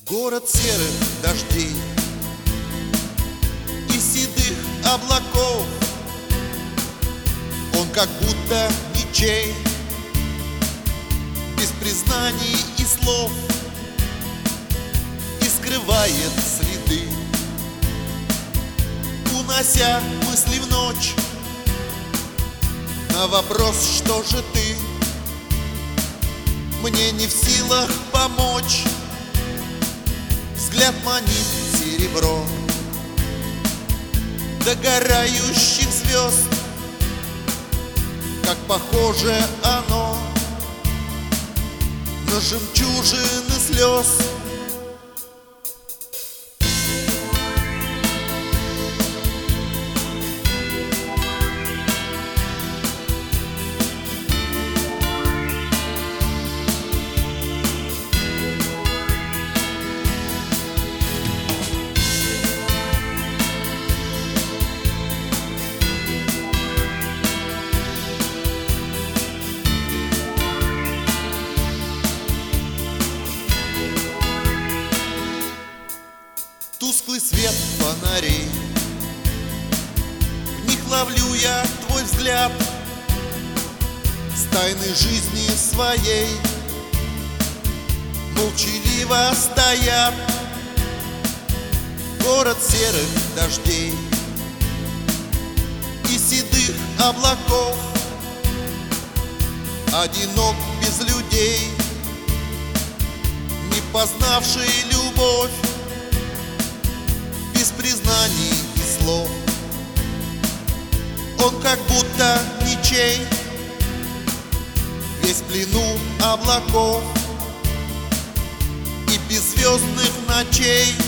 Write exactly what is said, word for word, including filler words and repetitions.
Город серых дождей и седых облаков, он как будто ничей, без признаний и слов, и скрывает следы, унося мысли в ночь. На вопрос, что же ты, мне не в силах помочь. Взгляд манит серебро догорающих звезд, как похоже оно на жемчужины слез. Тусклый свет фонарей, в них ловлю я твой взгляд с тайной жизни своей. Молчаливо стоят город серых дождей и седых облаков, одинок без людей, не познавший любовь, без признаний и слов. Он как будто ничей, весь в плену облаков и беззвездных ночей.